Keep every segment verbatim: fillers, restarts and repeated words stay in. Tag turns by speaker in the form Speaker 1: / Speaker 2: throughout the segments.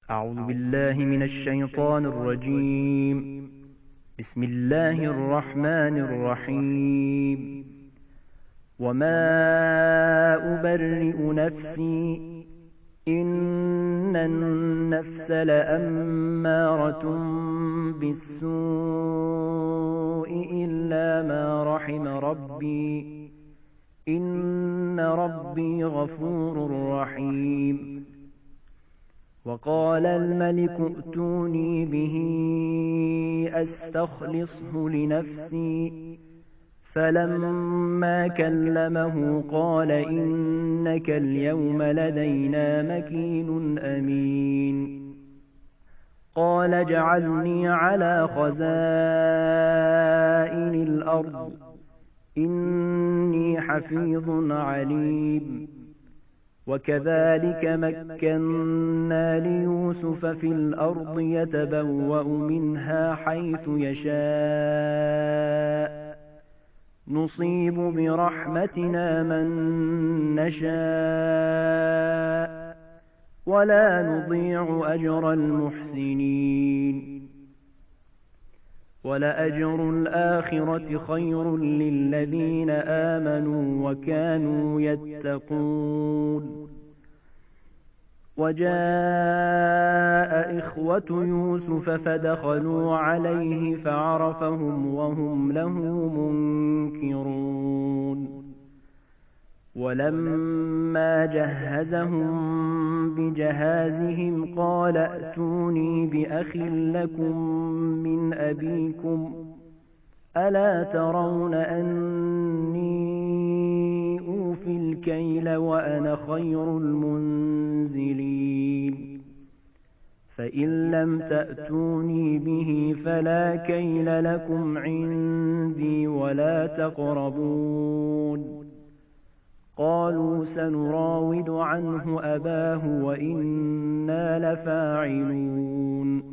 Speaker 1: أعوذ بالله من الشيطان الرجيم. بسم الله الرحمن الرحيم. وما أبرئ نفسي إن النفس لأمارة بالسوء إلا ما رحم ربي إن ربي غفور رحيم. وقال الملك ائتوني به أستخلصه لنفسي فلما كلمه قال إنك اليوم لدينا مكين أمين. قال اجعلني على خزائن الأرض إني حفيظ عليم. وكذلك مكنا ليوسف في الأرض يتبوأ منها حيث يشاء نصيب برحمتنا من نشاء ولا نضيع أجر المحسنين. ولأجر الآخرة خير للذين آمنوا وكانوا يتقون. وجاء إخوة يوسف فدخلوا عليه فعرفهم وهم له منكرون. ولما جهزهم بجهازهم قال ائتوني بأخ لكم من أبيكم ألا ترون أني أوفي الكيل وأنا خير المنزلين. فإن لم تأتوني به فلا كيل لكم عندي ولا تقربون. قالوا سنراود عنه أباه وإنا لفاعلون.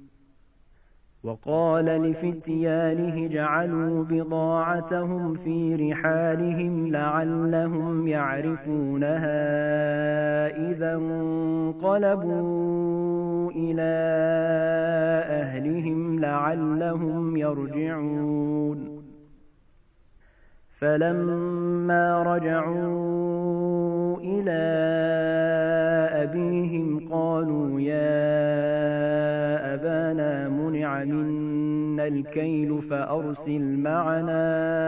Speaker 1: وقال لفتيانه اجعلوا بضاعتهم في رحالهم لعلهم يعرفونها إذا انقلبوا إلى أهلهم لعلهم يرجعون. فلما رجعوا إلى أبيهم قالوا يا أبانا منع منا الكيل فأرسل معنا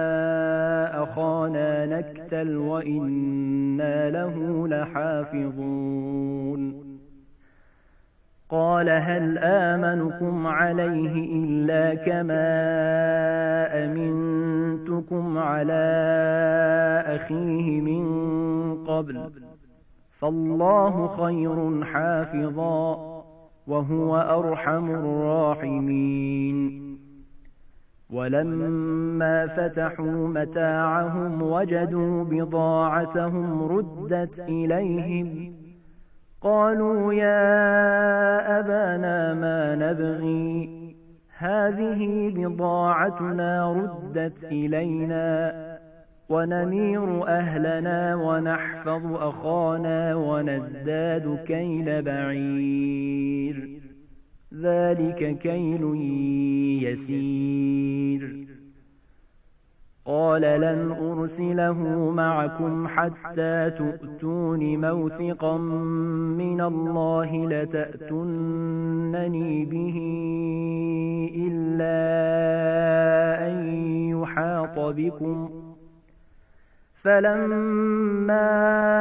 Speaker 1: أخانا نكتل وإنا له لحافظون. قال هل آمنكم عليه إلا كما أمنتكم على أخيه من قبل فالله خير حافظا وهو أرحم الراحمين. ولما فتحوا متاعهم وجدوا بضاعتهم ردت إليهم قالوا يا أبانا ما نبغي هذه بضاعتنا ردت إلينا ونمير أهلنا ونحفظ أخانا ونزداد كيل بعير ذلك كيل يسير. قال لن أرسله معكم حتى تؤتون موثقا من الله لتأتونني به إلا أن يحاط بكم. فلما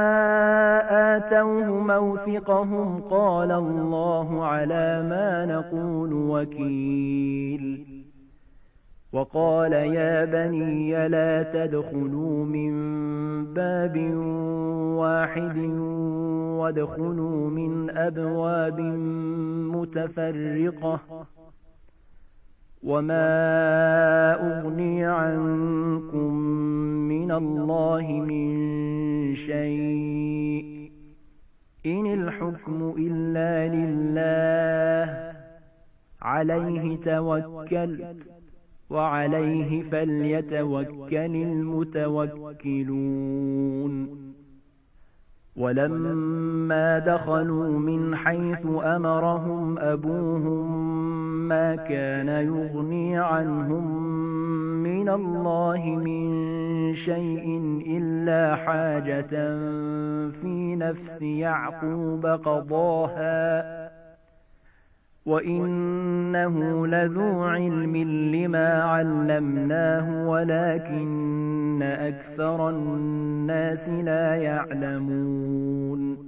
Speaker 1: آتوه موثقهم قال الله على ما نقول وكيل. وقال يا بني لا تدخلوا من باب واحد وادخلوا من أبواب متفرقة وما أغني عنكم من الله من شيء إن الحكم إلا لله عليه توكلت وعليه فليتوكل المتوكلون. ولما دخلوا من حيث أمرهم أبوهم ما كان يغني عنهم من الله من شيء إلا حاجة في نفس يعقوب قضاها وإنه لذو علم لما علمناه ولكن أكثر الناس لا يعلمون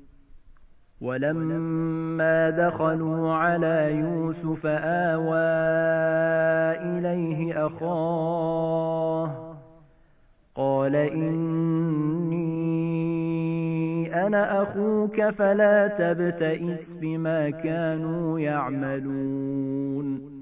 Speaker 1: ولما دخلوا على يوسف آوى إليه أخاه قال إني أنا أخوك فلا تبتئس بما كانوا يعملون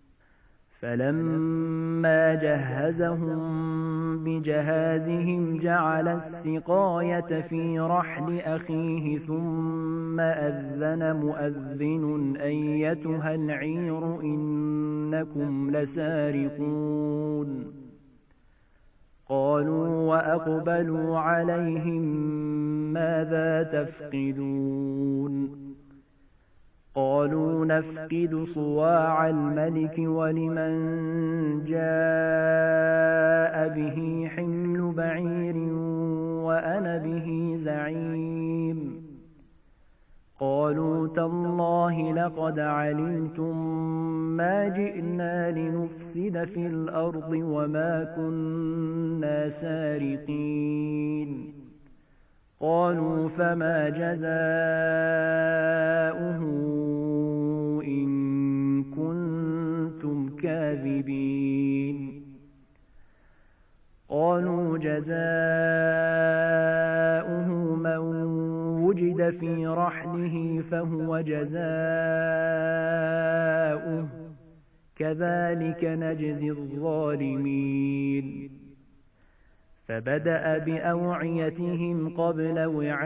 Speaker 1: فلما جهزهم بجهازهم جعل السقاية في رحل أخيه ثم أذن مؤذن أيتها العير إنكم لسارقون قالوا وأقبلوا عليهم ماذا تفقدون قالوا نفقد صواع الملك ولمن جاء به حمل بعير وأنا به زعيم قالوا تالله لقد علمتم ما جئنا لنفسد في الأرض وما كنا سارقين قالوا فما جزاؤه إن كنتم كاذبين قالوا جزاؤه من وجد في رحله فهو جزاؤه كذلك نجزي الظالمين فبدأ بأوعيتهم قبل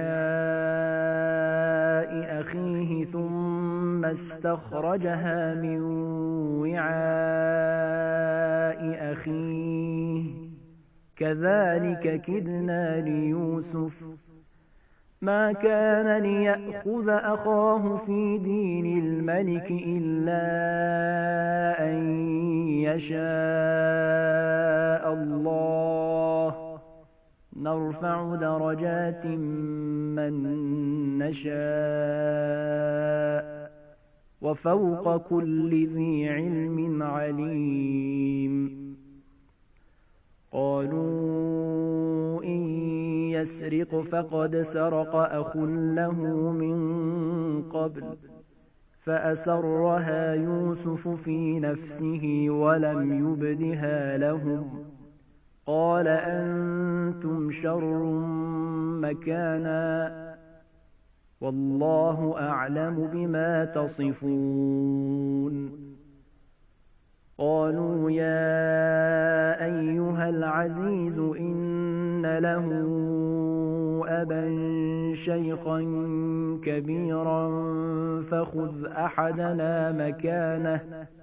Speaker 1: وعاء أخيه ثم استخرجها من وعاء أخيه كذلك كدنا ليوسف ما كان ليأخذ أخاه في دين الملك إلا أن يشاء الله نرفع درجات من نشاء وفوق كل ذي علم عليم قالوا إن يسرق فقد سرق أخ له من قبل فأسرها يوسف في نفسه ولم يبدها لهم قال أنتم شر مكانا والله أعلم بما تصفون قالوا يا أيها العزيز إن له أبا شيخا كبيرا فخذ أحدنا مكانه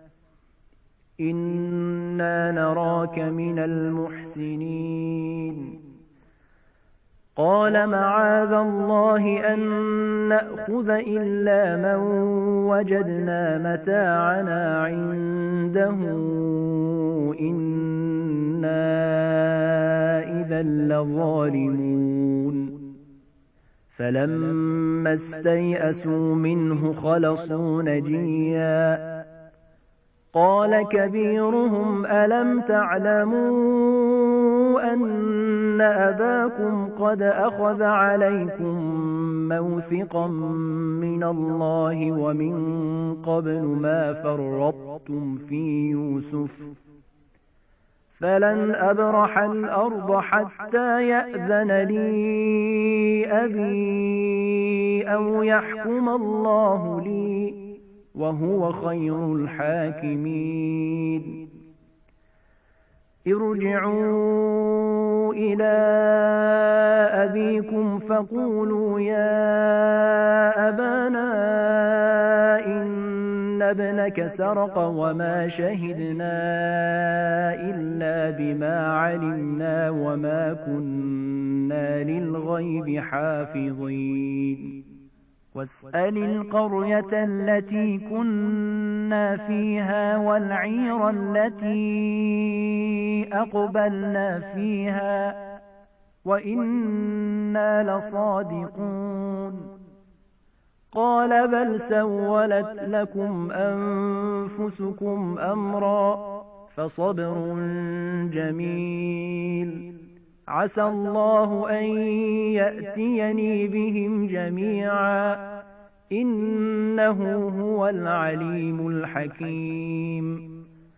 Speaker 1: إنا نراك من المحسنين قال معاذ الله أن نأخذ إلا من وجدنا متاعنا عنده إنا إذا لظالمون فلما استيئسوا منه خلصوا نجيا قال كبيرهم ألم تعلموا أن أباكم قد أخذ عليكم موثقا من الله ومن قبل ما فرطتم في يوسف فلن أبرح الأرض حتى يأذن لي أبي أو يحكم الله لي وهو خير الحاكمين ارجعوا إلى أبيكم فقولوا يا أبانا إن ابنك سرق وما شهدنا إلا بما علمنا وما كنا للغيب حافظين واسأل القرية التي كنا فيها والعير التي أقبلنا فيها وإنا لصادقون قال بل سولت لكم أنفسكم أمرا فصبر جميل عسى الله أن يأتيني بهم جميعا إنه هو العليم الحكيم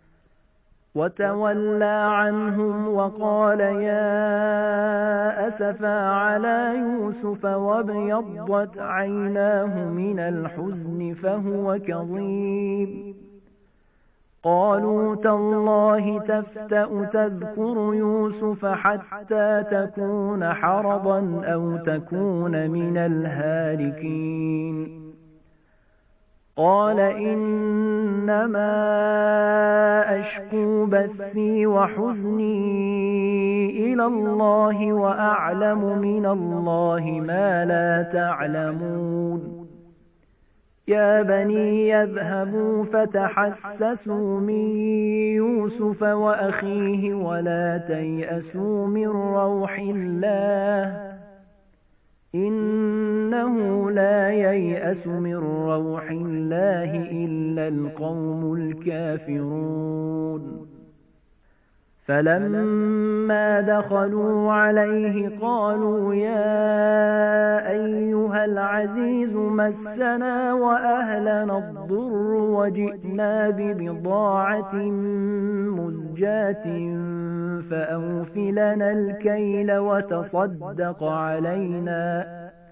Speaker 1: وتولى عنهم وقال يا أسفا على يوسف وابيضت عيناه من الحزن فهو كظيم قالوا تالله تفتأ تذكر يوسف حتى تكون حرضا أو تكون من الهالكين قال إنما أشكو بثي وحزني إلى الله وأعلم من الله ما لا تعلمون يا بني يذهبوا فتحسسوا من يوسف وأخيه ولا تيأسوا من روح الله إنه لا ييأس من روح الله إلا القوم الكافرون فلما دخلوا عليه قالوا يا أيها العزيز مسنا وأهلنا الضر وجئنا ببضاعة مزجاة فأوف لنا الكيل وتصدق علينا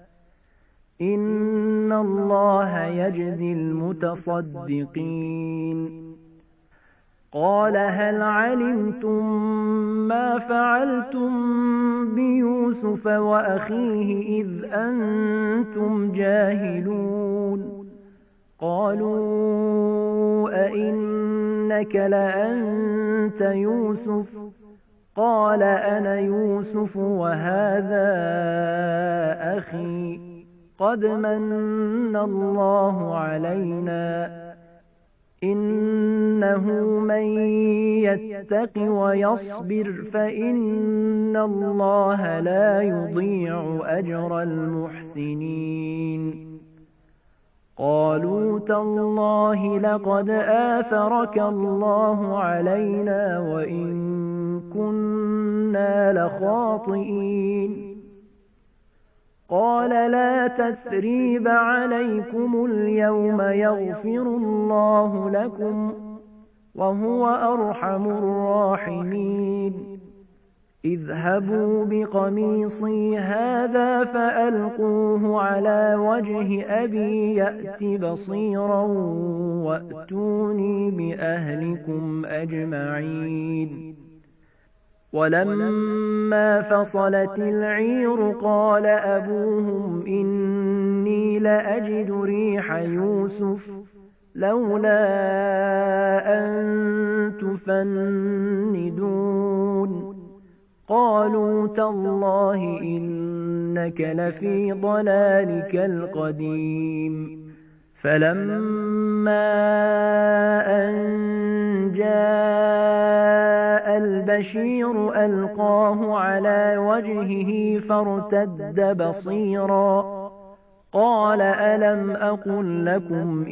Speaker 1: إن الله يجزي المتصدقين قال هل علمتم ما فعلتم بيوسف وأخيه إذ أنتم جاهلون قالوا أئنك لأنت يوسف قال أنا يوسف وهذا أخي قد من الله علينا إنه من يتق ويصبر فإن الله لا يضيع أجر المحسنين قالوا تالله لقد آثرك الله علينا وإن كنا لخاطئين قال لا تثريب عليكم اليوم يغفر الله لكم وهو أرحم الراحمين اذهبوا بقميصي هذا فألقوه على وجه أبي يأت بصيرا وأتوني بأهلكم أجمعين ولما فصلت العير قال أبوهم إني لأجد ريح يوسف لولا أن تفندون قالوا تالله إنك لفي ضلالك القديم فلما أن جاء البشير ألقاه على وجهه فارتد بصيرا قال ألم أقل لكم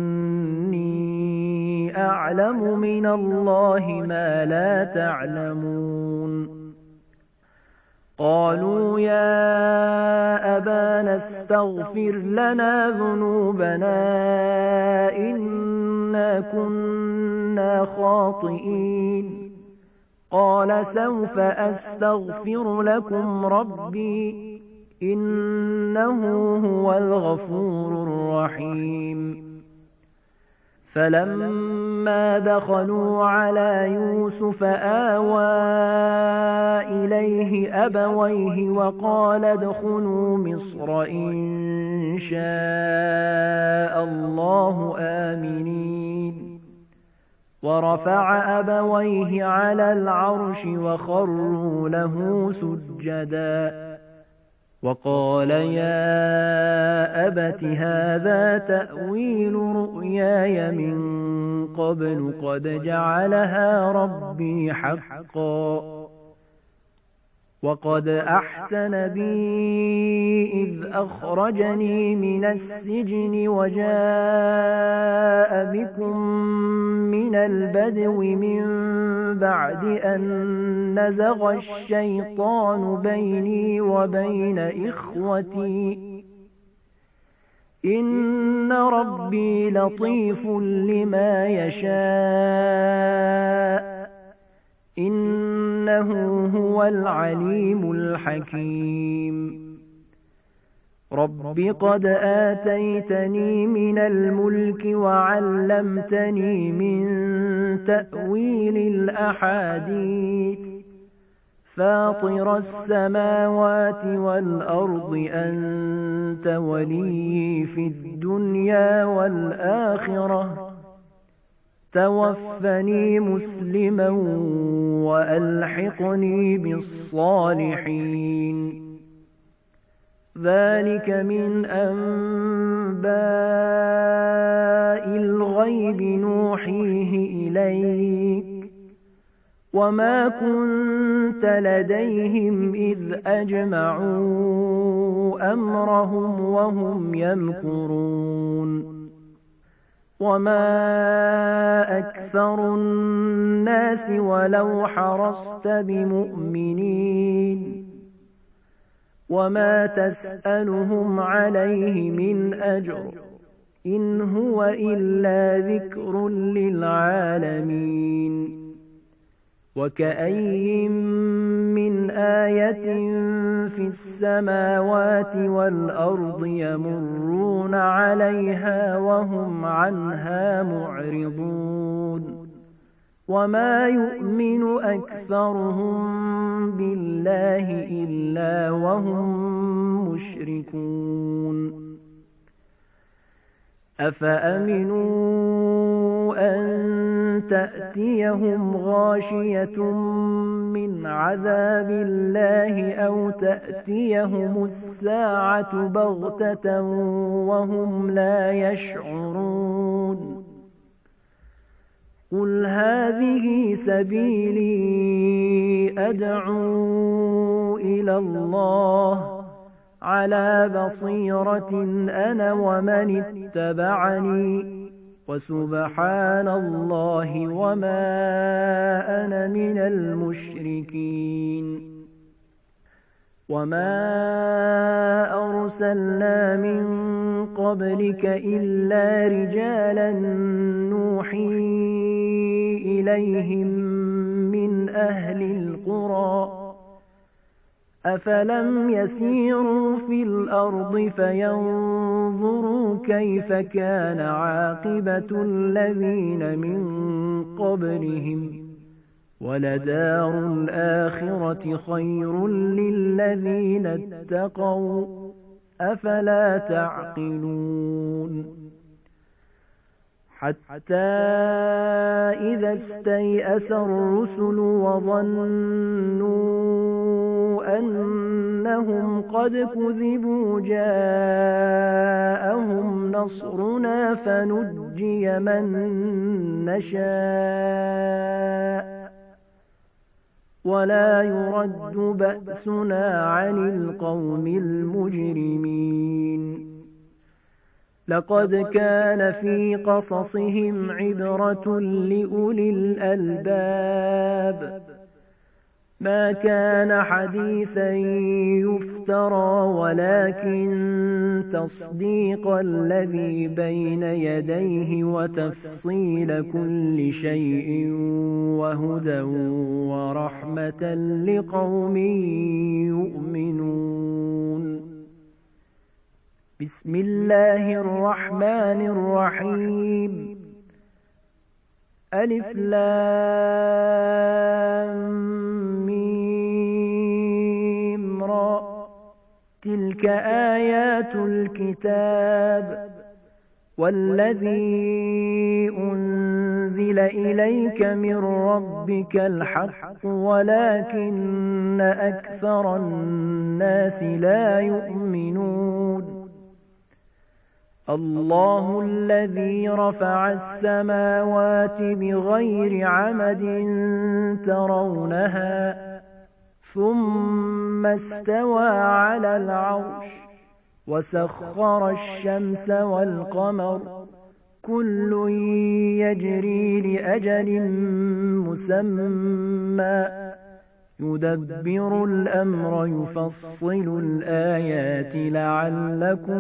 Speaker 1: إني أعلم من الله ما لا تعلمون قالوا يا أبانا استغفر لنا ذنوبنا إنا كنا خاطئين قال سوف أستغفر لكم ربي إنه هو الغفور الرحيم فلما دخلوا على يوسف آوى إليه أبويه وقال ادخلوا مصر إن شاء الله آمنين ورفع أبويه على العرش وخروا له سجدا وقال يا أبت هذا تأويل رؤياي من قبل قد جعلها ربي حقا وقد أحسن بي إذ أخرجني من السجن وجاء بكم من البدو من بعد أن نزغ الشيطان بيني وبين إخوتي إن ربي لطيف لما يشاء إنه هو العليم الحكيم رب قد آتيتني من الملك وعلمتني من تأويل الأحاديث فاطر السماوات والأرض أنت ولي في الدنيا والآخرة توفني مسلما وألحقني بالصالحين ذلك من أنباء الغيب نوحيه إليك وما كنت لديهم إذ أجمعوا أمرهم وهم يمكرون وما أكثر الناس ولو حرصت بمؤمنين وما تسألهم عليه من أجر إن هو إلا ذكر للعالمين وكأي من آية في السماوات والأرض يمرون عليها وهم عنها معرضون وما يؤمن أكثرهم بالله إلا وهم مشركون أفأمنوا أن تأتيهم غاشية من عذاب الله أو تأتيهم الساعة بغتة وهم لا يشعرون قل هذه سبيلي أدعو إلى الله على بصيرة أنا ومن اتبعني وسبحان الله وما أنا من المشركين وما أرسلنا من قبلك إلا رجالا نوحي إليهم من أهل القرى أفلم يسيروا في الأرض فينظروا كيف كان عاقبة الذين من قبلهم ولدار الآخرة خير للذين اتقوا أفلا تعقلون حتى إذا استيأس الرسل وظنوا أنهم قد كذبوا جاءهم نصرنا فنجي من نشاء ولا يرد بأسنا عن القوم المجرمين لقد كان في قصصهم عبرة لأولي الألباب ما كان حديثا يفترى ولكن تصديق الذي بين يديه وتفصيل كل شيء وهدى ورحمة لقوم يؤمنون بسم الله الرحمن الرحيم ألف لام ميم را تلك آيات الكتاب والذي أنزل أنزل إليك من ربك الحق ولكن أكثر الناس لا يؤمنون الله الذي رفع السماوات بغير عمد ترونها ثم استوى على العرش وسخر الشمس والقمر كل يجري لأجل مسمى يدبر الأمر يفصل الآيات لعلكم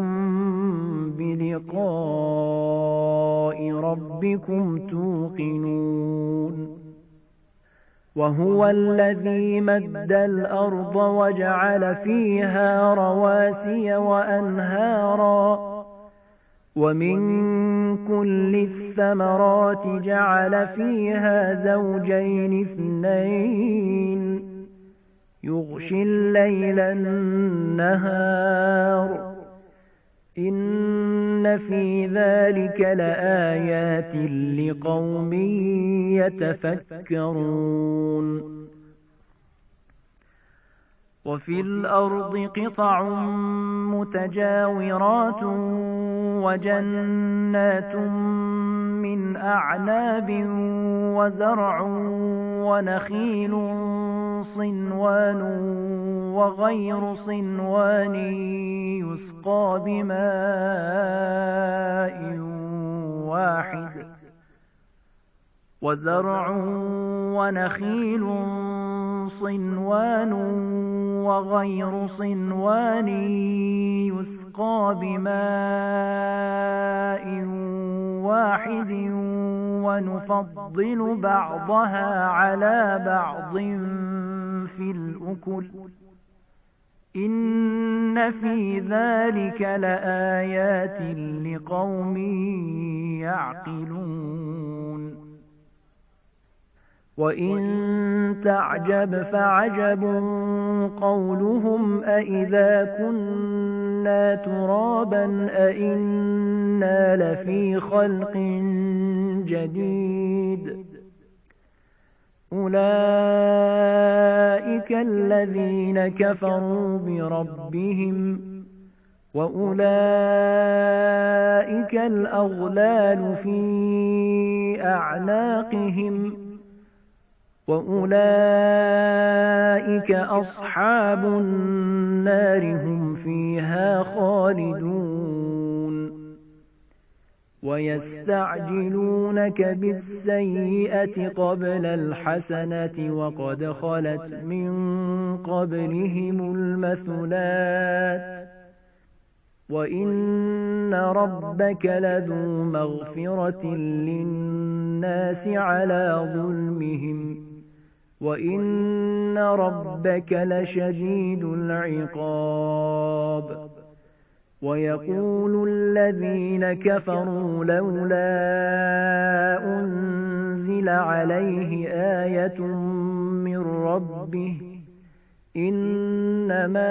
Speaker 1: بلقاء ربكم توقنون وهو الذي مد الأرض وجعل فيها رواسي وأنهارا ومن كل الثمرات جعل فيها زوجين اثنين يغشي الليل النهار إن في ذلك لآيات لقوم يتفكرون وفي الأرض قطع متجاورات وجنات من أعناب وزرع ونخيل صنوان وغير صنوان يسقى بماء واحد وزرع ونخيل صنوان وغير صنوان يسقى بماء واحد ونفضل بعضها على بعض في الأكل إن في ذلك لآيات لقوم يعقلون وإن تعجب فعجب قولهم أإذا كنا ترابا أإنا لفي خلق جديد أولئك الذين كفروا بربهم وأولئك الأغلال في أعناقهم وأولئك أصحاب النار هم فيها خالدون ويستعجلونك بالسيئة قبل الحسنة وقد خلت من قبلهم المثلات وإن ربك لذو مغفرة للناس على ظلمهم وإن ربك لشديد العقاب ويقول الذين كفروا لولا أنزل عليه آية من ربه إنما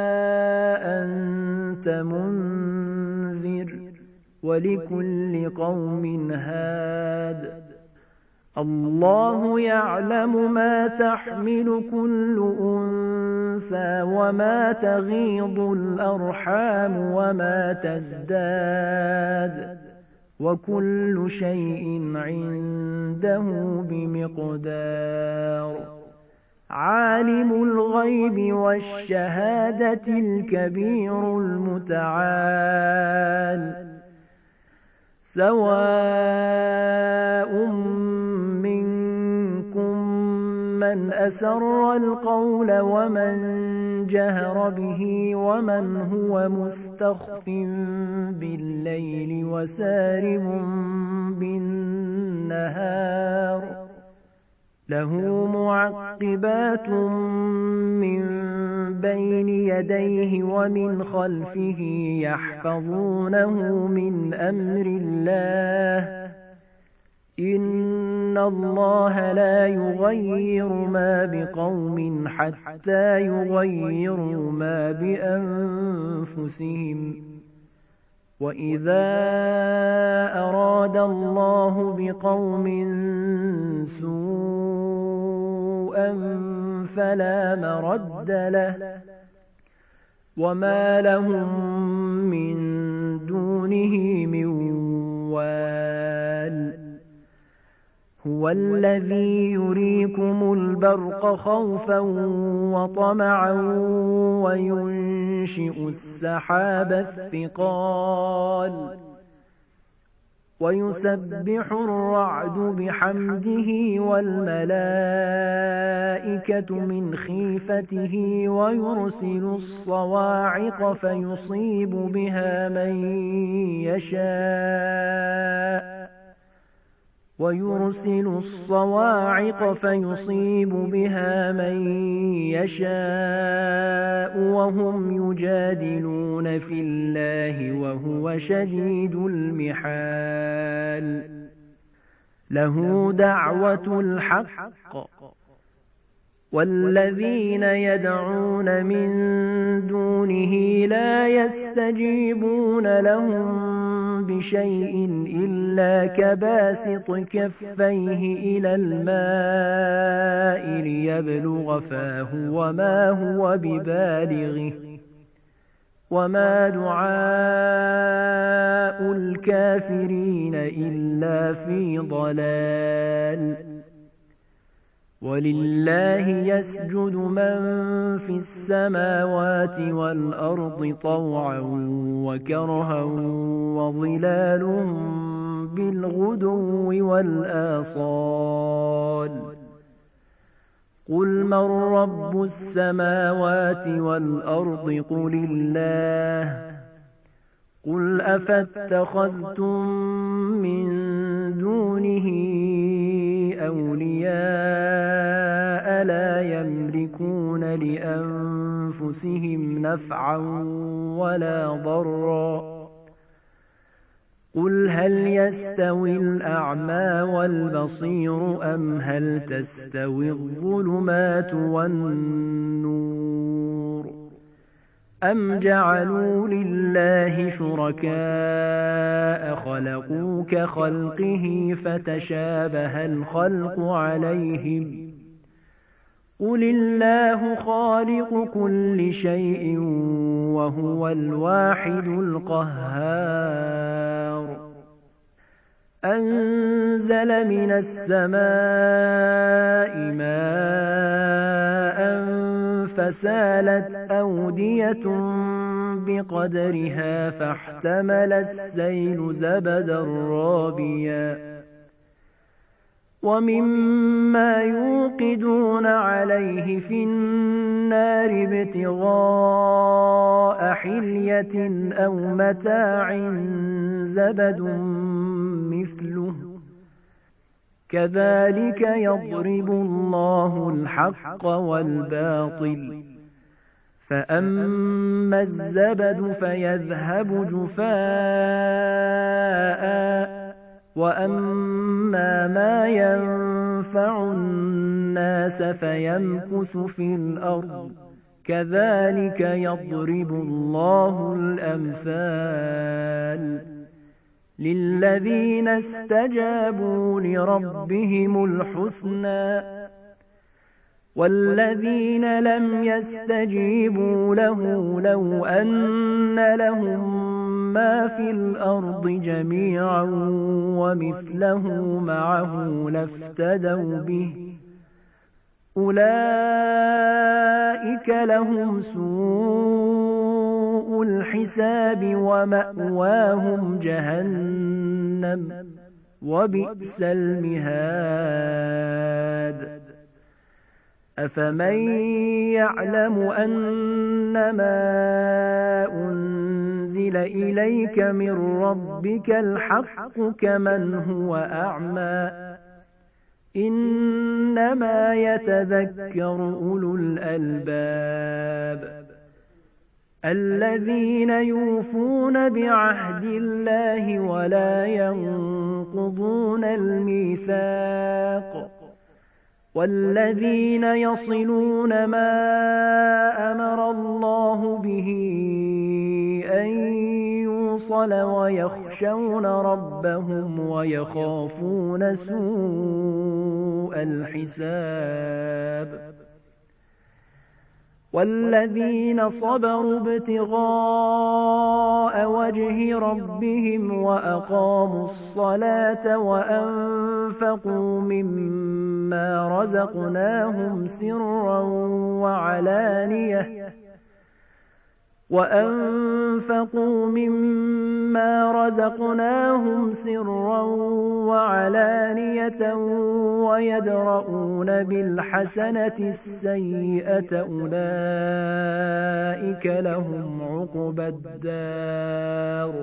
Speaker 1: أنت منذر ولكل قوم هاد الله يعلم ما تحمل كل أنثى وما تغيض الأرحام وما تزداد وكل شيء عنده بمقدار عالم الغيب والشهادة الكبير المتعال سواء منكم من أسر القول ومن جهر به ومن هو مستخف بالليل وسارب بالنهار له معقبات من بين يديه ومن خلفه يحفظونه من أمر الله إن الله لا يغير ما بقوم حتى يغيروا ما بأنفسهم وإذا أراد أراد الله بقوم سوءا فلا مرد له وما لهم من دونه من وال هو الذي يريكم البرق خوفا وطمعا وينشئ السحاب الثقال ويسبح الرعد بحمده والملائكة من خيفته ويرسل الصواعق فيصيب بها من يشاء ويرسل الصواعق فيصيب بها من يشاء وهم يجادلون في الله وهو شديد المحال له دعوة الحق والذين يدعون من دونه لا يستجيبون لهم بشيء إلا كباسط كفيه إلى الماء ليبلغ فاه وما هو ببالغه وما دعاء الكافرين إلا في ضلال ولله يسجد من في السماوات والأرض طوعا وكرها وظلالهم بالغدو والآصال قل من رب السماوات والأرض قل الله قل أفاتخذتم من دونه أولياء لا يملكون لأنفسهم نفعا ولا ضرا قل هل يستوي الأعمى والبصير أم هل تستوي الظلمات والنور أم جعلوا لله شركاء خلقوا كخلقه فتشابه الخلق عليهم قل الله خالق كل شيء وهو الواحد القهار أنزل من السماء ماء فسالت أودية بقدرها فاحتمل السيل زبدا رابيا ومما يوقدون عليه في النار ابتغاء حلية أو متاع زبد مثله كذلك يضرب الله الحق والباطل فأما الزبد فيذهب جفاء وأما ما ينفع الناس فيمكث في الأرض كذلك يضرب الله الأمثال للذين استجابوا لربهم الحسنى والذين لم يستجيبوا له لو أن لهم ما في الأرض جميعا ومثله معه لافتدوا به أولئك لهم سوء الحساب ومأواهم جهنم وبئس المهاد أفمن يعلم أنما أنزل إليك من ربك الحق كمن هو أعمى إنما يتذكر أولو الألباب الذين يوفون بعهد الله ولا ينقضون الميثاق والذين يصلون ما أمر الله به أن يوصل ويخشون ربهم ويخافون سوء الحساب والذين صبروا ابتغاء وجه ربهم وأقاموا الصلاة وأنفقوا مما رزقناهم سرا وعلانية وأنفقوا مما رزقناهم سرا وعلانية ويدرؤون بالحسنة السيئة أولئك لهم عقبى الدار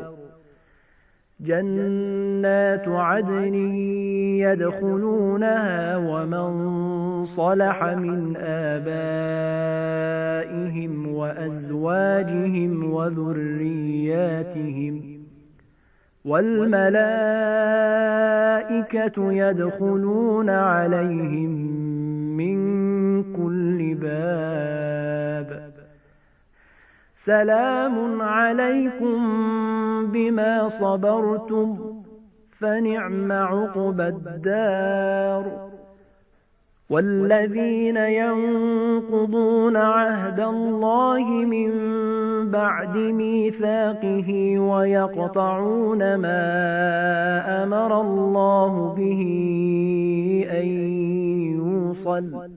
Speaker 1: جنات عدن يدخلونها ومن صلح من آبائهم وأزواجهم وذرياتهم والملائكة يدخلون عليهم من كل باب سلام عليكم بما صبرتم فنعم عقبى الدار والذين ينقضون عهد الله من بعد ميثاقه ويقطعون ما أمر الله به أن يوصل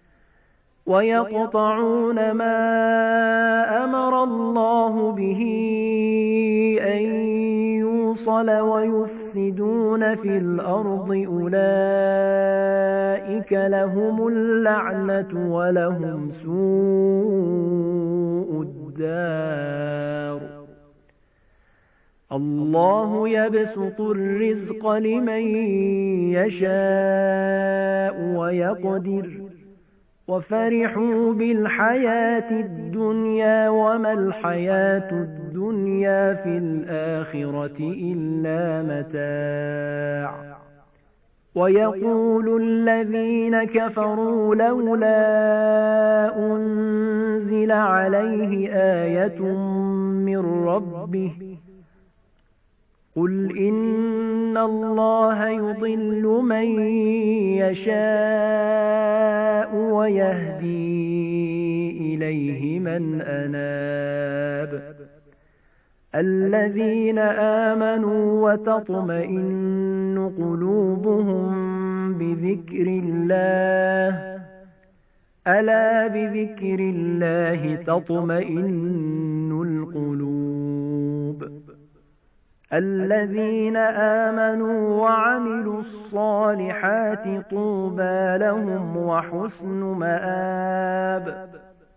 Speaker 1: ويقطعون ما أمر الله به أن يوصل ويفسدون في الأرض أولئك لهم اللعنة ولهم سوء الدار الله يبسط الرزق لمن يشاء ويقدر وفرحوا بالحياة الدنيا وما الحياة الدنيا في الآخرة إلا متاع ويقول الذين كفروا لولا أنزل عليه آية من ربه قل إن الله يضل من يشاء ويهدي إليه من أناب الذين آمنوا وتطمئن قلوبهم بذكر الله ألا بذكر الله تطمئن القلوب الذين آمنوا وعملوا الصالحات طوبى لهم وحسن مآب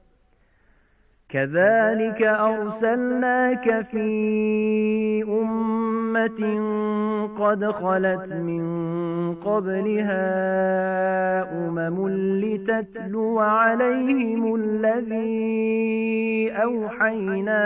Speaker 1: كذلك أرسلناك في أمة قد خلت من قبلها أمم لتتلو عليهم الذي أوحينا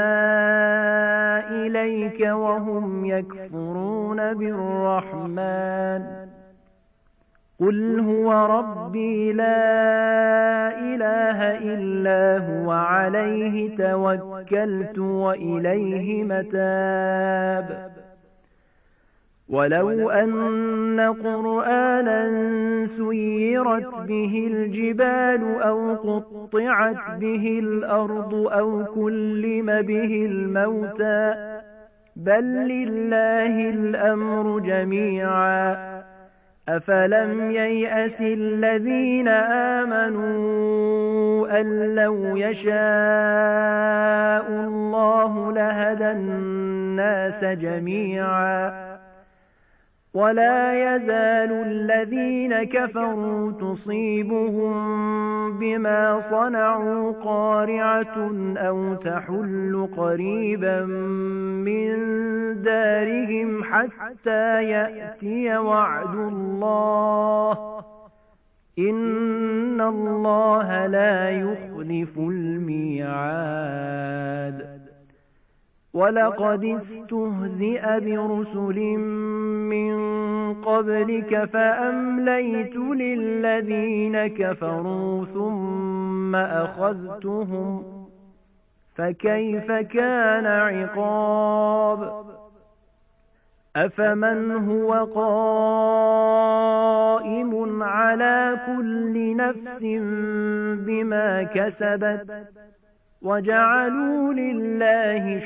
Speaker 1: إليك وهم يكفرون بالرحمن قل هو ربي لا إله إلا هو عليه توكلت وإليه متاب ولو أن قرآنا سيرت به الجبال أو قطعت به الأرض أو كلم به الموتى بل لله الأمر جميعا أفلم ييأس الذين آمنوا أن لو يشاء الله لهدى الناس جميعا ولا يزال الذين كفروا تصيبهم بما صنعوا قارعة أو تحل قريبا من دارهم حتى يأتي وعد الله إن الله لا يخلف الميعاد ولقد استهزئ برسل من قبلك فأمليت للذين كفروا ثم أخذتهم فكيف كان عقاب أفمن هو قائم على كل نفس بما كسبت وجعلوا لله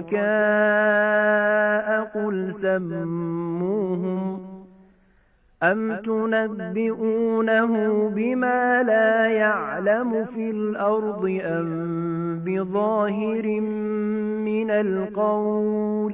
Speaker 1: شركاء قل سموهم أم تنبئونه بما لا يعلم في الأرض أم بظاهر من القول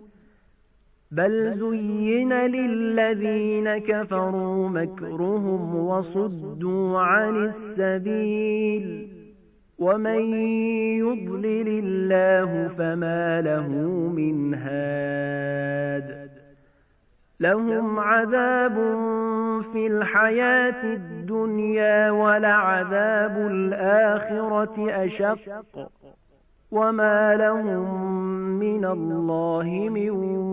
Speaker 1: بل زين للذين كفروا مكرهم وصدوا عن السبيل ومن يضلل الله فما له من هاد لهم عذاب في الحياة الدنيا ولعذاب الآخرة أشق وما لهم من الله من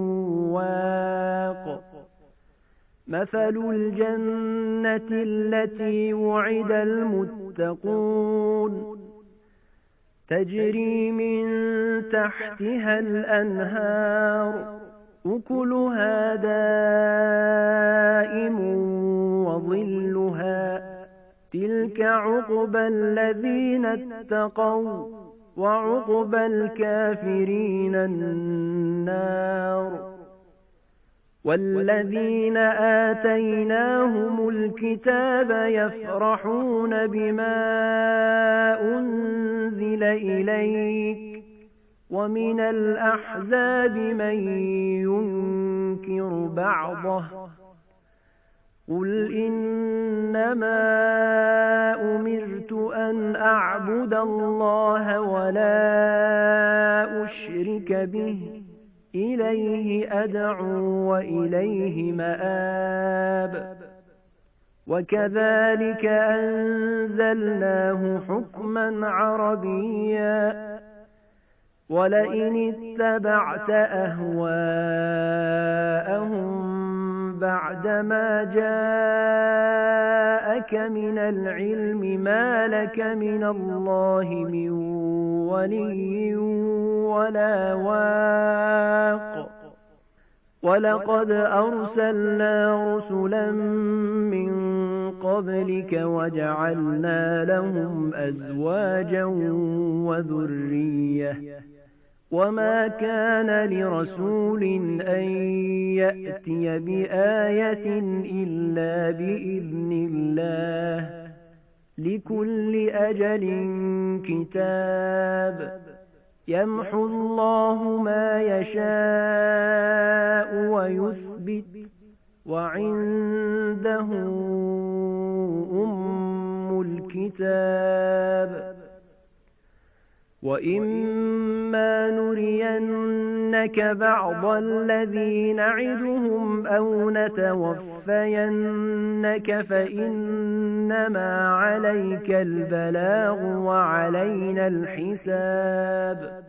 Speaker 1: واق مثل الجنة التي وعد المتقون تجري من تحتها الأنهار أكلها دائم وظلها تلك عقبى الذين اتقوا وعقبى الكافرين النار والذين آتيناهم الكتاب يفرحون بما أنزل إليك ومن الأحزاب من ينكر بعضه قل إنما أمرت أن أعبد الله ولا أشرك به إليه أدعو وإليه مآب وكذلك أنزلناه حكما عربيا ولئن اتبعت أهواءهم بعدما جاءك من العلم ما لك من الله من ولي ولا واق ولقد أرسلنا رسلا من قبلك وجعلنا لهم أزواجا وذرية وما كان لرسول أن يأتي بآية إلا بإذن الله لكل أجل كتاب يمحو الله ما يشاء ويثبت وعنده أم الكتاب وإما نرينك بعض الذي نعدهم أو نتوفينك فإنما عليك البلاغ وعلينا الحساب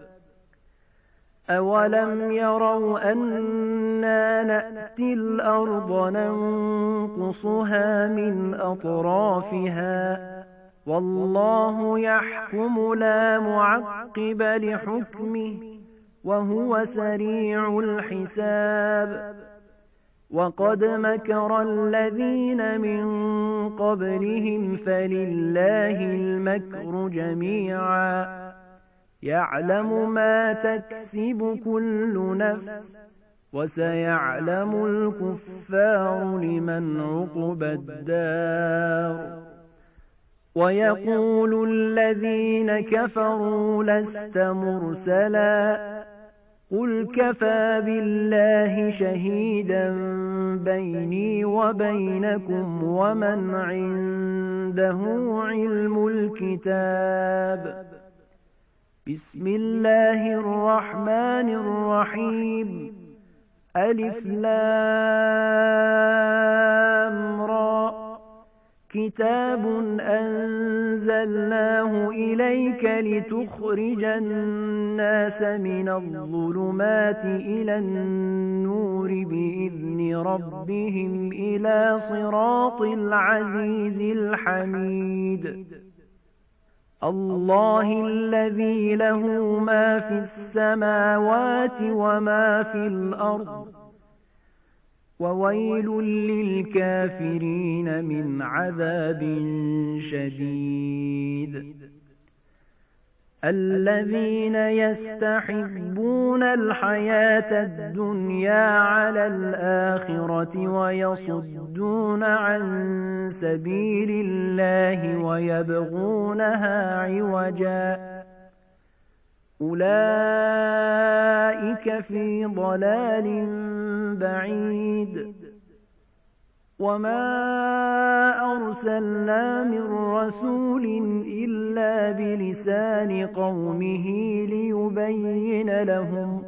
Speaker 1: أولم يروا أنا نأتي الأرض ننقصها من أطرافها والله يحكم لا معقب لحكمه وهو سريع الحساب وقد مكر الذين من قبلهم فلله المكر جميعا يعلم ما تكسب كل نفس وسيعلم الكفار لمن عقبى الدار ويقول الذين كفروا لست مرسلا قل كفى بالله شهيدا بيني وبينكم ومن عنده علم الكتاب بسم الله الرحمن الرحيم ألف لام را كتاب أنزلناه إليك لتخرج الناس من الظلمات إلى النور بإذن ربهم إلى صراط العزيز الحميد الله الذي له ما في السماوات وما في الأرض وويل للكافرين من عذاب شديد الذين يستحبون الحياة الدنيا على الآخرة ويصدون عن سبيل الله ويبغونها عوجا أولئك في ضلال بعيد وما أرسلنا من رسول إلا بلسان قومه ليبين لهم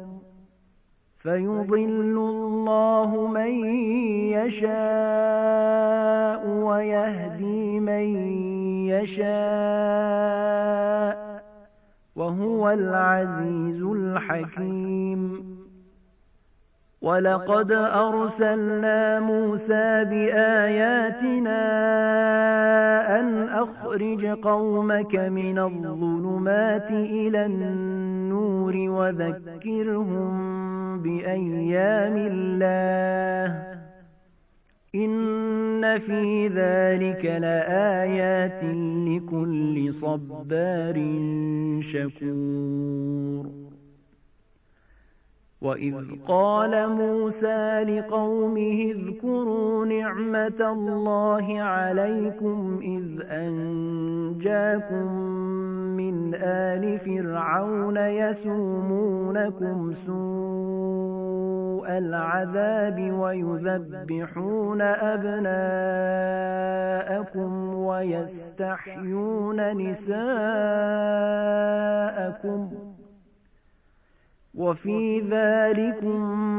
Speaker 1: فيضل الله من يشاء ويهدي من يشاء وهو العزيز الحكيم ولقد أرسلنا موسى بآياتنا أن أخرج قومك من الظلمات إلى النور وذكرهم بأيام الله إن في ذلك لآيات لكل صبار شكور وإذ قال موسى لقومه اذكروا نعمة الله عليكم إذ أنجاكم من آل فرعون يسومونكم سوء العذاب ويذبحون أبناءكم ويستحيون نساءكم وفي ذلكم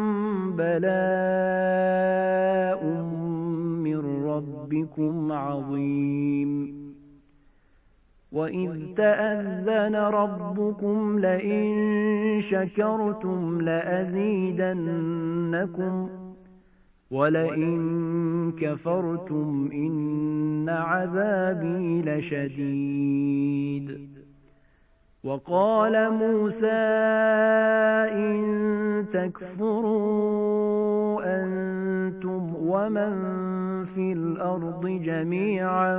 Speaker 1: بلاء من ربكم عظيم وإذ تأذن ربكم لئن شكرتم لأزيدنكم ولئن كفرتم إن عذابي لشديد وقال موسى إن تكفروا أنتم ومن في الأرض جميعا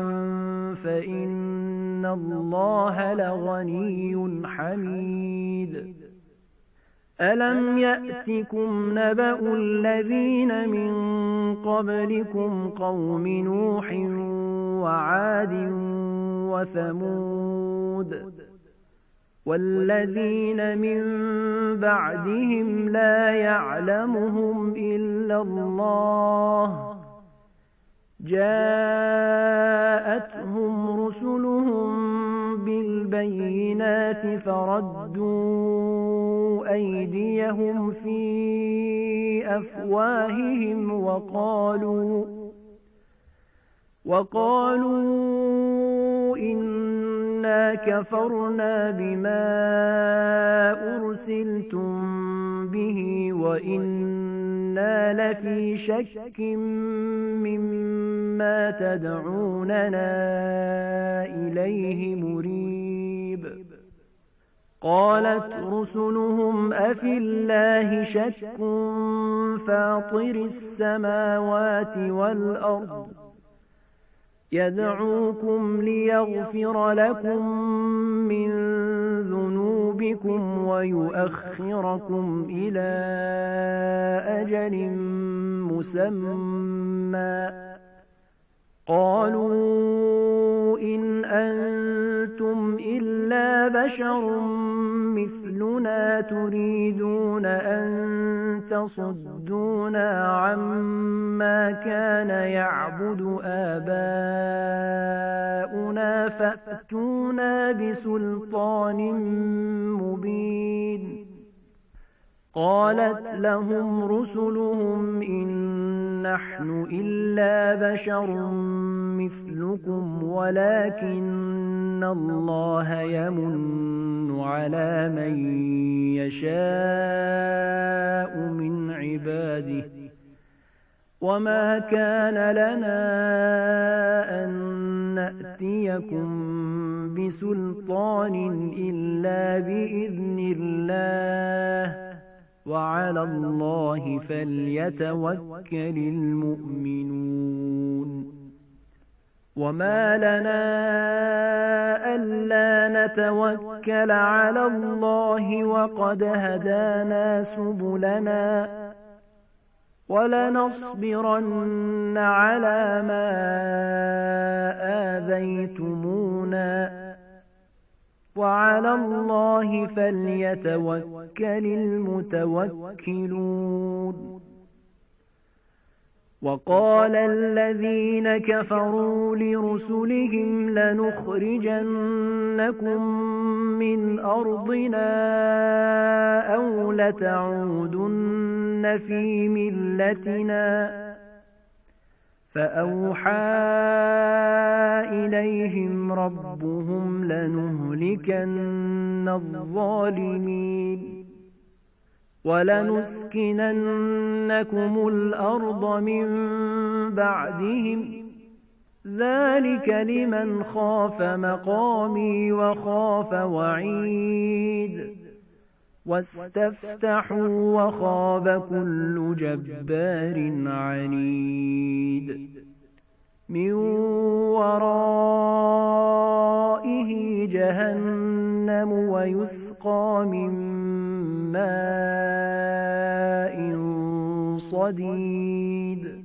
Speaker 1: فإن الله لغني حميد ألم يأتكم نبأ الذين من قبلكم قوم نوح وعاد وثمود والذين من بعدهم لا يعلمهم إلا الله جاءتهم رسلهم بالبينات فردوا أيديهم في أفواههم وقالوا وقالوا إنا كفرنا بما أرسلتم به وإنا لفي شك مما تدعوننا إليه مريب قالت رسلهم أفي الله شك فاطر السماوات والأرض يدعوكم ليغفر لكم من ذنوبكم ويؤخركم إلى أجل مسمى قالوا إن أنتم إلا بشر مثلنا تريدون أن تصدونا عما كان يعبد آباؤنا فأتونا بسلطان مبين قالت لهم رسلهم إن نحن إلا بشر مثلكم ولكن الله يمن على من يشاء من عباده وما كان لنا أن نأتيكم بسلطان إلا بإذن الله وعلى الله فليتوكل المؤمنون وما لنا ألا نتوكل على الله وقد هدانا سبلنا ولنصبرن على ما آذيتمونا وعلى الله فليتوكل المتوكلون وقال الذين كفروا لرسلهم لنخرجنكم من أرضنا أو لتعودن في ملتنا فأوحى إليهم ربهم لنهلكن الظالمين ولنسكننكم الأرض من بعدهم ذلك لمن خاف مقامي وخاف وعيد واستفتحوا وخاب كل جبار عنيد من ورائه جهنم ويسقى من ماء صديد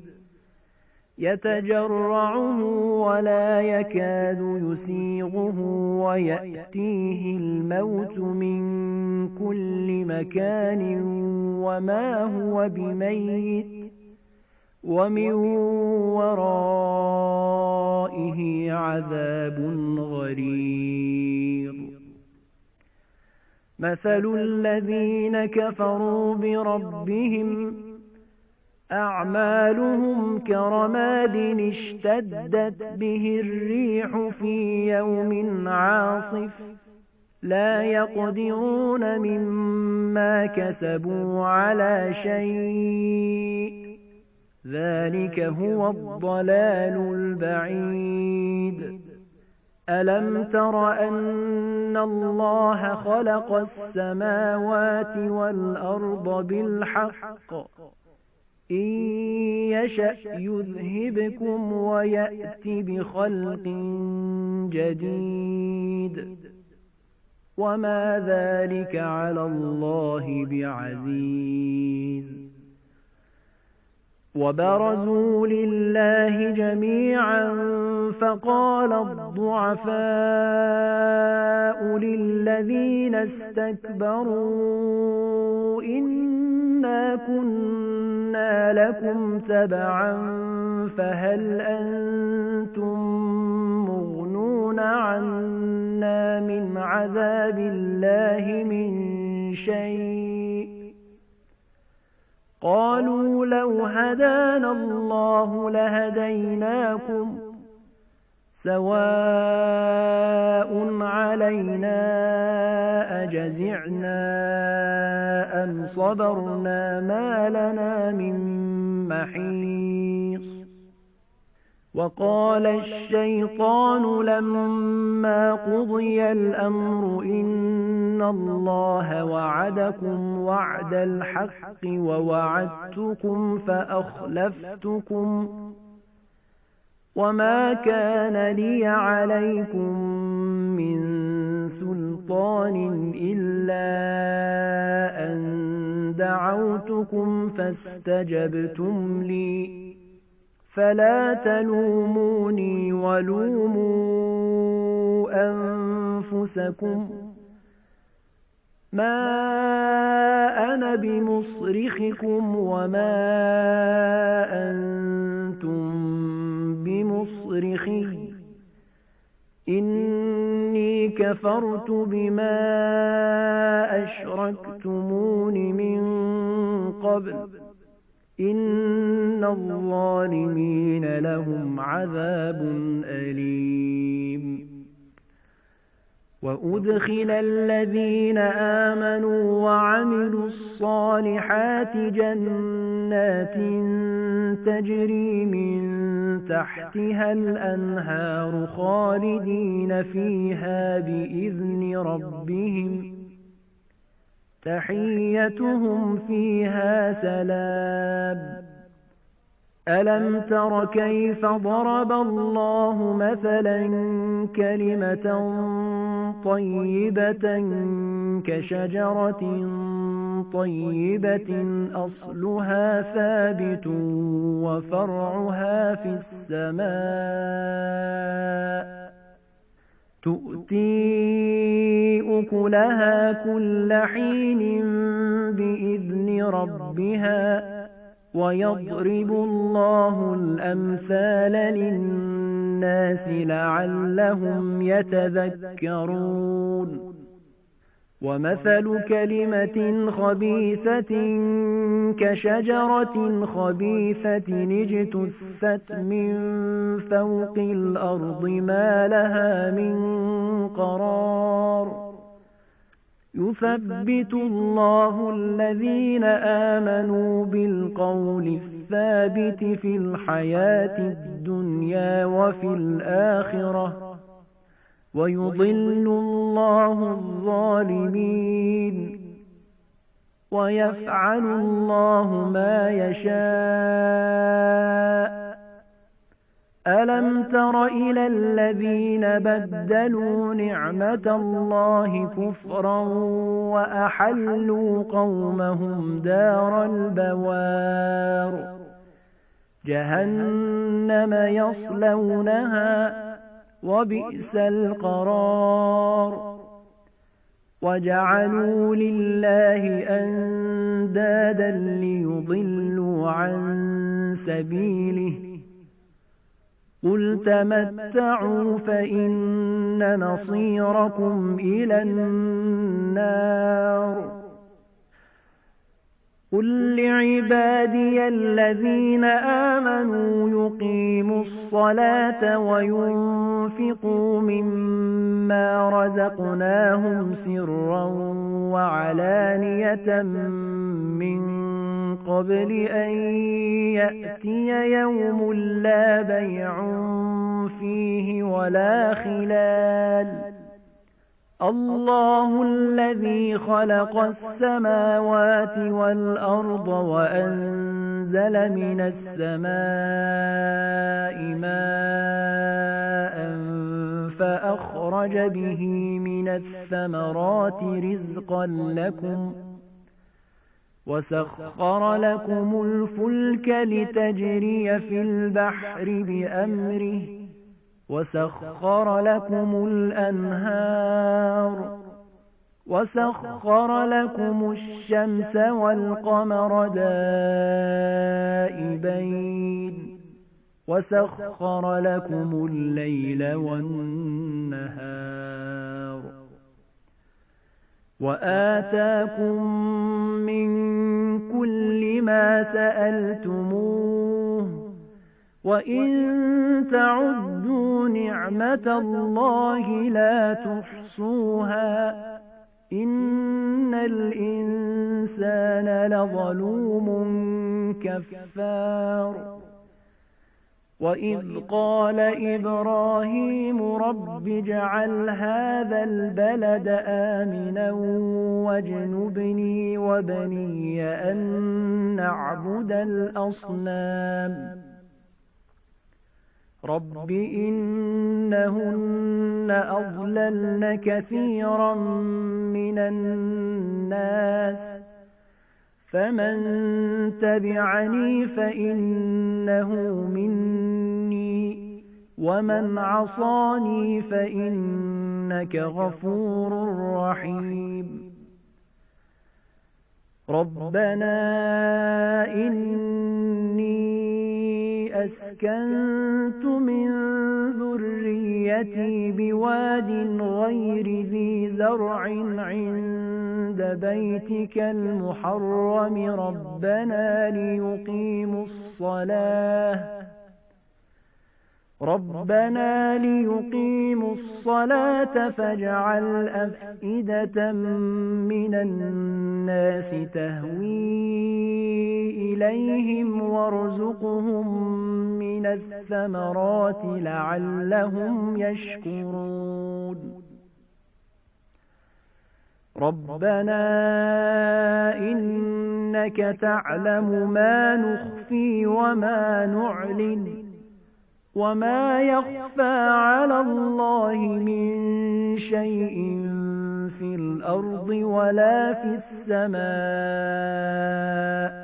Speaker 1: يتجرعه ولا يكاد يسيغه ويأتيه الموت من كل مكان وما هو بميت ومن ورائه عذاب غليظ مثل الذين كفروا بربهم أعمالهم كرماد اشتدت به الريح في يوم عاصف لا يقدرون مما كسبوا على شيء ذلك هو الضلال البعيد ألم تر أن الله خلق السماوات والأرض بالحق إن يشأ يذهبكم ويأت بخلق جديد وما ذلك على الله بعزيز وبرزوا لله جميعا فقال الضعفاء للذين استكبروا إنا كنا لكم تبعا فهل أنتم مغنون عنا من عذاب الله من شيء قالوا لو هدانا الله لهديناكم سواء علينا أجزعنا أم صبرنا ما لنا من محيص وقال الشيطان لما قضي الأمر إن الله وعدكم وعد الحق ووعدتكم فأخلفتكم وما كان لي عليكم من سلطان إلا أن دعوتكم فاستجبتم لي فلا تلوموني ولوموا أنفسكم ما أنا بمصرخكم وما أنتم بمصرخي إني كفرت بما أشركتمون من قبل إن الظالمين لهم عذاب أليم وأدخل الذين آمنوا وعملوا الصالحات جنات تجري من تحتها الأنهار خالدين فيها بإذن ربهم تحيتهم فيها سلام. ألم تر كيف ضرب الله مثلا كلمة طيبة كشجرة طيبة أصلها ثابت وفرعها في السماء تؤتي أكلها كل حين بإذن ربها ويضرب الله الأمثال للناس لعلهم يتذكرون. ومثل كلمة خبيثة كشجرة خبيثة اجتثت من فوق الأرض ما لها من قرار. يثبت الله الذين آمنوا بالقول الثابت في الحياة الدنيا وفي الآخرة ويضل الله الظالمين ويفعل الله ما يشاء. ألم تر إلى الذين بدلوا نعمة الله كفرا وأحلوا قومهم دار البوار جهنم يصلونها وبئس القرار. وجعلوا لله أندادا ليضلوا عن سبيله قل تمتعوا فإن مصيركم إلى النار. قل لعبادي الذين آمنوا يقيموا الصلاة وينفقوا مما رزقناهم سرا وعلانية من قبل أن يأتي يوم لا بيع فيه ولا خلال. الله الذي خلق السماوات والأرض وأنزل من السماء ماء فأخرج به من الثمرات رزقا لكم وسخر لكم الفلك لتجري في البحر بأمره وسخر لكم الأنهار وسخر لكم الشمس والقمر دائبين وسخر لكم الليل والنهار وآتاكم من كل ما سألتموه وإن تعدوا نعمة الله لا تحصوها إن الإنسان لظلوم كفار. وإذ قال إبراهيم رب اجعل هذا البلد آمنا واجنبني وبني أن نعبد الأصنام رب إنهن أضللن كثيرا من الناس فمن تبعني فإنه مني ومن عصاني فإنك غفور رحيم. ربنا إني أسكنت من ذريتي بواد غير ذي زرع عند بيتك المحرم ربنا ليقيموا الصلاة ربنا ليقيموا الصلاة فاجعل أفئدة من الناس تهوي إليهم وارزقهم من الثمرات لعلهم يشكرون. ربنا إنك تعلم ما نخفي وما نعلن وما يخفى على الله من شيء في الأرض ولا في السماء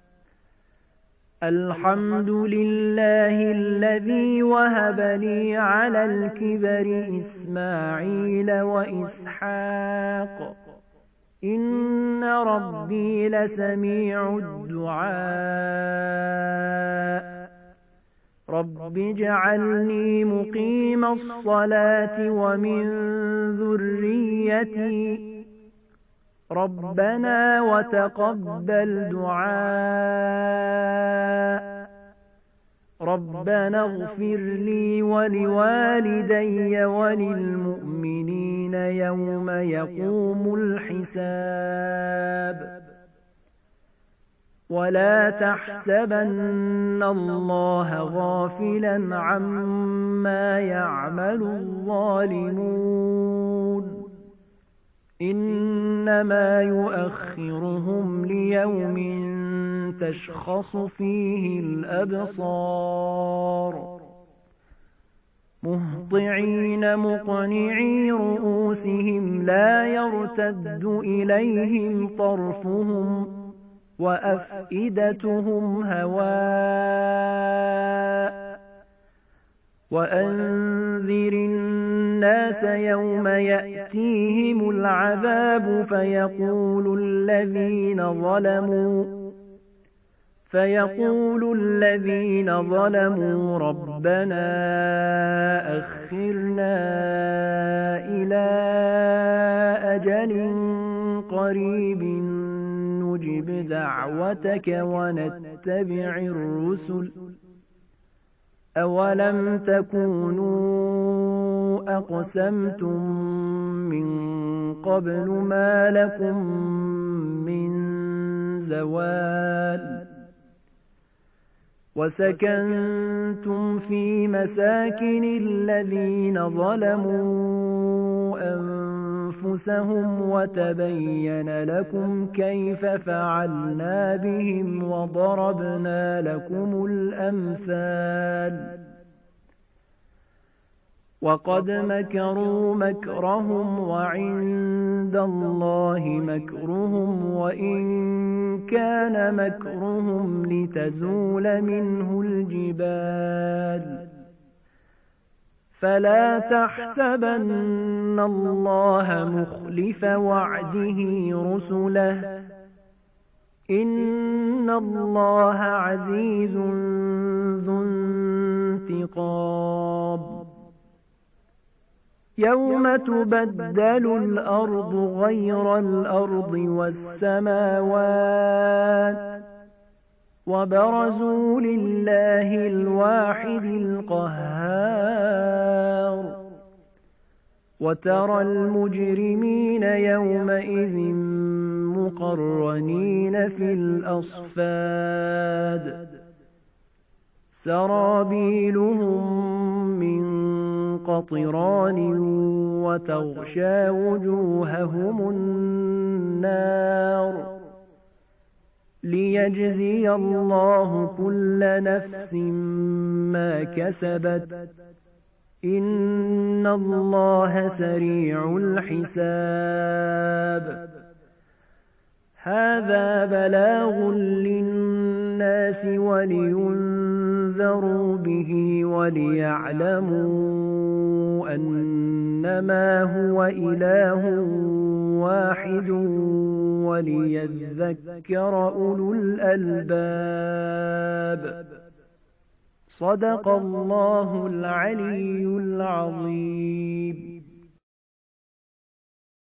Speaker 1: الحمد لله الذي وهب لي على الكبر إسماعيل وإسحاق إن ربي لسميع الدعاء رب اجعلني مقيم الصلاة ومن ذريتي ربنا وتقبل دعاء ربنا اغفر لي ولوالدي وللمؤمنين يوم يقوم الحساب ولا تحسبن الله غافلا عما يعمل الظالمون إنما يؤخرهم ليوم تشخص فيه الأبصار مهطعين مقنعي رؤوسهم لا يرتد إليهم طرفهم وأفئدتهم هواء وأنذر الناس يوم يأتيهم العذاب فيقول الذين ظلموا فيقول الذين ظلموا ربنا أخرنا إلى أجل قريب نجب دعوتك ونتبع الرسل أولم تكونوا أقسمتم من قبل ما لكم من زوال وسكنتم في مساكن الذين ظلموا أنفسهم وتبين لكم كيف فعلنا بهم وضربنا لكم الأمثال وقد مكروا مكرهم وعند الله مكرهم وإن كان مكرهم لتزول منه الجبال فلا تحسبن الله مخلف وعده رسله إن الله عزيز ذو انتقام يوم تبدل الأرض غير الأرض والسماوات وبرزوا لله الواحد القهار وترى المجرمين يومئذ مقرنين في الأصفاد سرابيلهم من قطران وتغشى وجوههم النار ليجزي الله كل نفس ما كسبت إن الله سريع الحساب هذا بلاغ للناس ولينذروا به وليعلموا أنما هو إله واحد وليذكر أولو الألباب صدق الله العلي